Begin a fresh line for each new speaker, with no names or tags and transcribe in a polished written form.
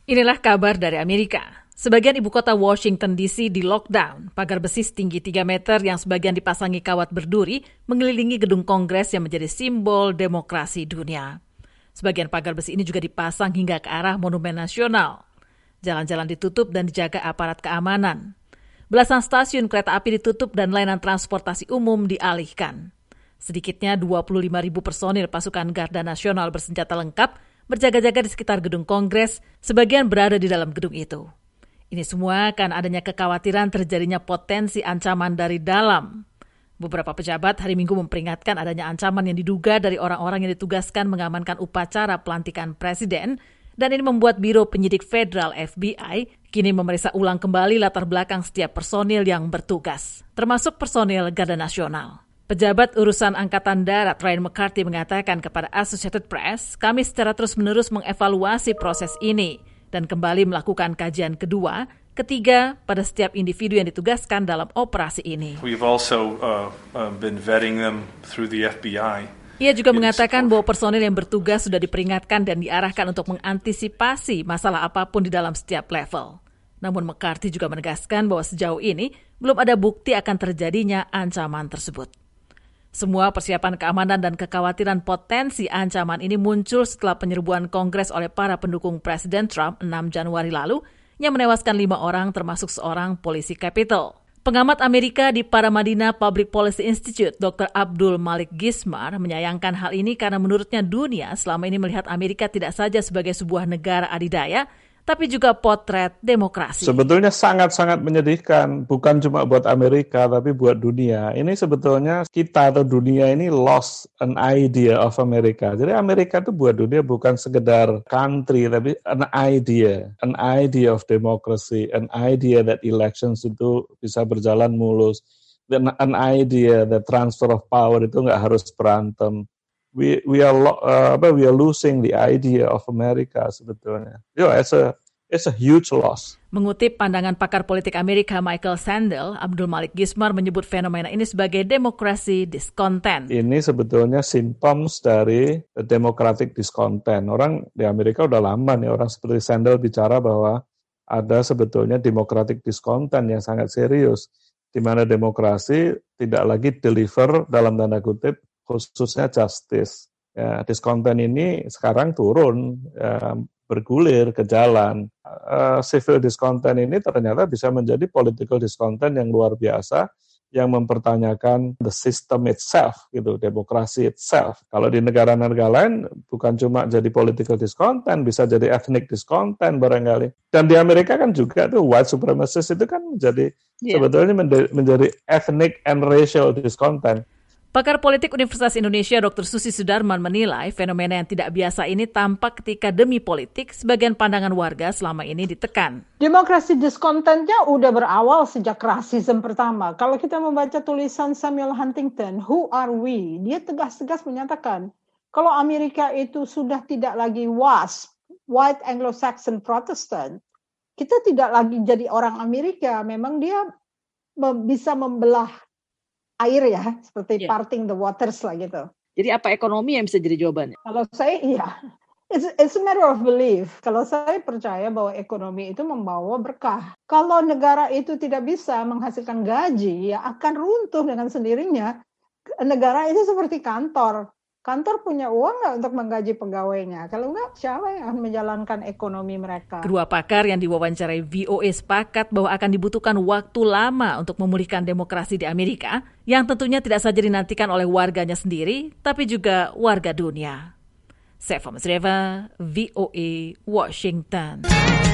Inilah kabar dari Amerika. Sebagian ibu kota Washington DC di lockdown. Pagar besi setinggi 3 meter yang sebagian dipasangi kawat berduri mengelilingi gedung Kongres yang menjadi simbol demokrasi dunia. Sebagian pagar besi ini juga dipasang hingga ke arah Monumen Nasional. Jalan-jalan ditutup dan dijaga aparat keamanan. Belasan stasiun kereta api ditutup dan layanan transportasi umum dialihkan. Sedikitnya 25.000 personil pasukan Garda Nasional bersenjata lengkap berjaga-jaga di sekitar gedung Kongres, sebagian berada di dalam gedung itu. Ini semua karena adanya kekhawatiran terjadinya potensi ancaman dari dalam. Beberapa pejabat hari Minggu memperingatkan adanya ancaman yang diduga dari orang-orang yang ditugaskan mengamankan upacara pelantikan presiden, dan ini membuat Biro Penyidik Federal FBI kini memeriksa ulang kembali latar belakang setiap personil yang bertugas, termasuk personil Garda Nasional. Pejabat urusan Angkatan Darat Ryan McCarthy mengatakan kepada Associated Press, kami secara terus-menerus mengevaluasi proses ini dan kembali melakukan kajian kedua, ketiga pada setiap individu yang ditugaskan dalam operasi ini.
We've also been vetting them through the FBI.
Ia juga mengatakan bahwa personil yang bertugas sudah diperingatkan dan diarahkan untuk mengantisipasi masalah apapun di dalam setiap level. Namun McCarthy juga menegaskan bahwa sejauh ini belum ada bukti akan terjadinya ancaman tersebut. Semua persiapan keamanan dan kekhawatiran potensi ancaman ini muncul setelah penyerbuan Kongres oleh para pendukung Presiden Trump 6 Januari lalu yang menewaskan 5 orang termasuk seorang polisi Capitol. Pengamat Amerika di Paramadina Public Policy Institute, Dr. Abdul Malik Gismar, menyayangkan hal ini karena menurutnya dunia selama ini melihat Amerika tidak saja sebagai sebuah negara adidaya, tapi juga potret demokrasi.
Sebetulnya sangat-sangat menyedihkan, bukan cuma buat Amerika, tapi buat dunia. Ini sebetulnya kita atau dunia ini lost an idea of America. Jadi Amerika itu buat dunia bukan sekedar country, tapi an idea of democracy, an idea that elections itu bisa berjalan mulus, dan an idea that transfer of power itu nggak harus berantem. We are losing the idea of America sebetulnya. It's a huge loss.
Mengutip pandangan pakar politik Amerika Michael Sandel, Abdul Malik Gismar menyebut fenomena ini sebagai demokrasi discontent.
Ini sebetulnya symptoms dari democratic discontent. Orang di Amerika udah lama nih, orang seperti Sandel bicara bahwa ada sebetulnya democratic discontent yang sangat serius, di mana demokrasi tidak lagi deliver dalam tanda kutip khususnya justice. Ya, discontent ini sekarang turun, bergulir ke jalan. Civil discontent ini ternyata bisa menjadi political discontent yang luar biasa, yang mempertanyakan the system itself, gitu, demokrasi itself. Kalau di negara-negara lain bukan cuma jadi political discontent, bisa jadi ethnic discontent barangkali. Dan di Amerika kan juga tuh white supremacist itu kan menjadi sebetulnya menjadi ethnic and racial discontent.
Pakar politik Universitas Indonesia Dr. Susi Sudarman menilai fenomena yang tidak biasa ini tampak ketika demi politik sebagian pandangan warga selama ini ditekan.
Demokrasi diskontentnya udah berawal sejak rasisme pertama. Kalau kita membaca tulisan Samuel Huntington, Who Are We? Dia tegas-tegas menyatakan kalau Amerika itu sudah tidak lagi WASP, White Anglo-Saxon Protestant, kita tidak lagi jadi orang Amerika. Memang dia bisa membelah air ya, seperti parting the waters lah gitu.
Jadi apa ekonomi yang bisa jadi jawabannya?
Kalau saya it's a matter of belief. Kalau saya percaya bahwa ekonomi itu membawa berkah. Kalau negara itu tidak bisa menghasilkan gaji, ya akan runtuh dengan sendirinya. Negara itu seperti kantor. Kantor punya uang nggak untuk menggaji pegawainya? Kalau nggak, siapa yang akan menjalankan ekonomi mereka?
Kedua pakar yang diwawancarai VOA sepakat bahwa akan dibutuhkan waktu lama untuk memulihkan demokrasi di Amerika, yang tentunya tidak saja dinantikan oleh warganya sendiri, tapi juga warga dunia. Seva Masreva, VOA, Washington.